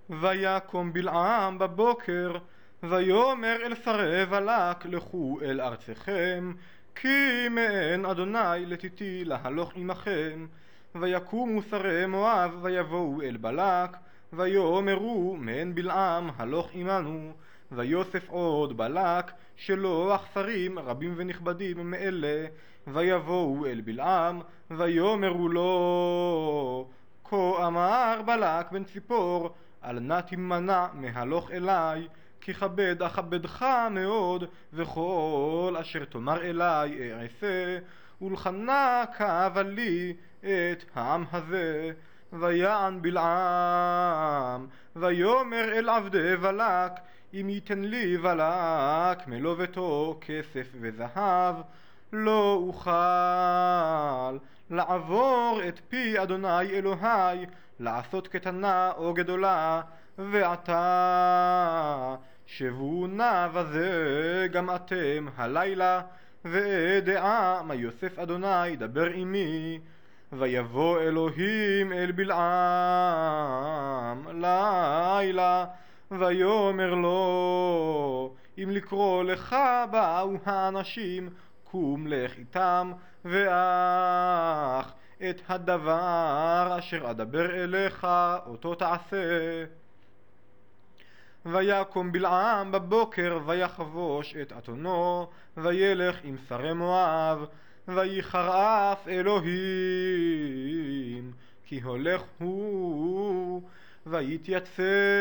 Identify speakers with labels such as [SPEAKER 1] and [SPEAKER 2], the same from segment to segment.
[SPEAKER 1] ויקום בלעם בבוקר ויאמר אל שרי בלק, לכו אל ארצכם, כי מאן אדוני לתיתי להלוך עמכם. ויקומו שרי מואב ויבואו אל בלק ויאמרו, מאן בלעם הלוך עמנו. ויוסף עוד בלק שלוח שרים רבים ונכבדים מאלה, ויבואו אל בלעם ויאמרו לו, כה אמר בלק בן ציפור, אל נא תימנע מהלוך אליי, כי כבד אכבדך מאוד, וכל אשר תאמר אליי אעשה, ולכנה כאבה לי את העם הזה. ויען בלעם ויאמר אל עבדי בלק, אם ייתן לי בלק מלוא ביתו כסף וזהב, לא אוכל לעבור את פי אדוני אלוהי, לעשות קטנה או גדולה. ועתה שבו נא וזה גם אתם הלילה, ואדעה מה יוסף אדוני דבר עמי. ויבוא אלוהים אל בלעם לילה ויאמר לו, אם לקרוא לך באו האנשים, קום לך איתם, ואך את הדבר אשר אדבר אליך אותו תעשה. ויקום בלעם בבוקר ויחבוש את אתונו וילך עם שרי מואב, ויחרף אלוהים כי הולך הוא. ויתייצב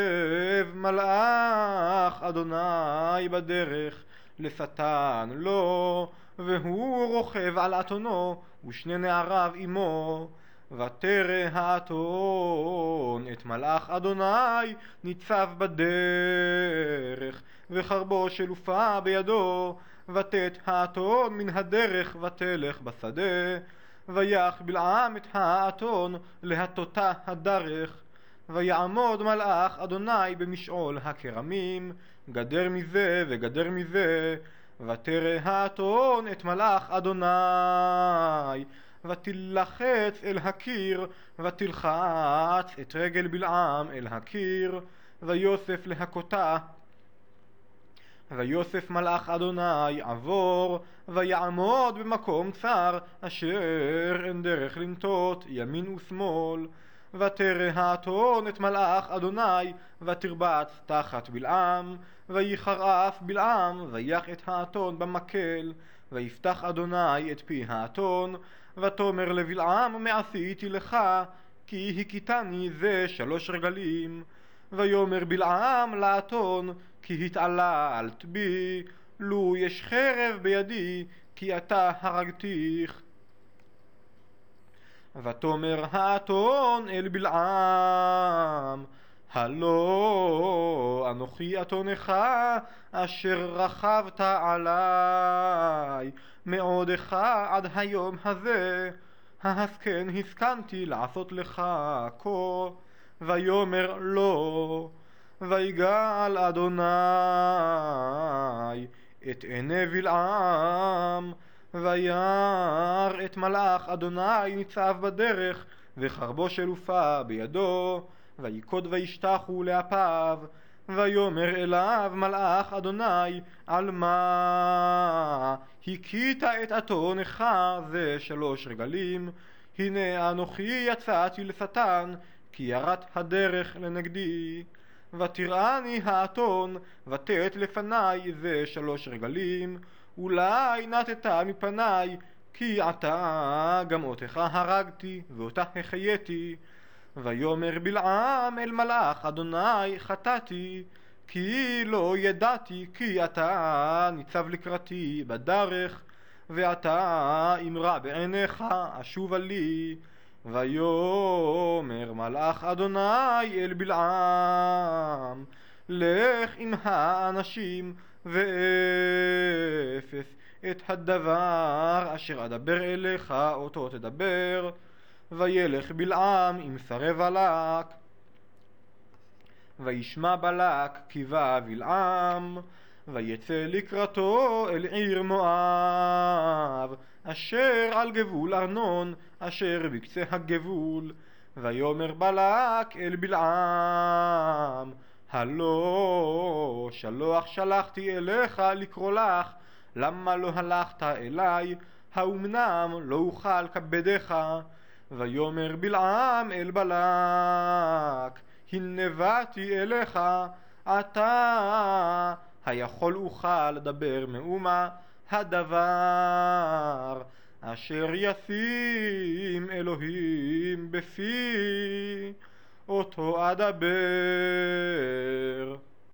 [SPEAKER 1] מלאך אדוני בדרך לשטן לו, והוא רוכב על אתונו ושני נעריו עמו. ותרא האתון את מלאך אדוני ניצב בדרך, וחרבו שלופה בידו. ותט האתון מן הדרך ותלך בשדה. ויח בלעם את האתון להטותה הדרך. ויעמוד מלאך אדוני במשעול הכרמים, גדר מזה וגדר מזה. ותרא האתון את מלאך אדוני, ותלחץ אל הקיר, ותלחץ את רגל בלעם אל הקיר, ויוסף להכותה. ויוסף מלאך אדוני עבור, ויעמוד במקום צר, אשר אין דרך לנטות ימין ושמאל. ותרא האתון את מלאך אדוני, ותרבץ תחת בלעם. ויחרף בלעם, ויח את האתון במקל. ויפתח אדוני את פי האתון, ותאמר לבלעם, מה עשיתי לך? כי הכיתני זה 3 רגלים. ויאמר בלעם לאתון, כי התעללת בי, לו יש חרב בידי, כי אתה הרגתיך. ותאמר האתון אל בלעם, הלא אנוכי אתונך אשר רכבת עלי מעודך עד היום הזה, ההסכן הסכנתי לעשות לך כה. ויאמר לא. ויגאל אדוני את עיני בלעם, וירא את מלאך אדוני ניצב בדרך, וחרבו שלופה בידו. ויקוד וישתחו לאפיו. ויאמר אליו מלאך אדוני, על מה הכית את אתונך זה 3 רגלים? הנה אנוכי יצאתי לשטן, כי ירת הדרך לנגדי. ותראני האתון, ותט לפני זה 3 רגלים, אולי נטתה מפני, כי עתה גם אותך הרגתי ואותה החייתי. ויאמר בלעם אל מלאך אדוני, חטאתי, כי לא ידעתי כי אתה ניצב לקראתי בדרך, ועתה אם רע בעיניך אשובה לי. ויאמר מלאך אדוני אל בלעם, לך עם האנשים ואפס את הדבר אשר אדבר אליך אותו תדבר. וילך בלעם עם שרי בלק. וישמע בלק כי בא בלעם, ויצא לקראתו אל עיר מואב, אשר על גבול ארנון, אשר בקצה הגבול. ויאמר בלק אל בלעם, הלא שלוח שלחתי אליך לקרוא לך, למה לא הלכת אליי? האמנם לא אוכל כבדך? ויאמר בלעם אל בלק, הנה באתי אליך, אתה היכול אוכל לדבר מאומה, הדבר אשר ישים אלוהים בפי אותו אדבר.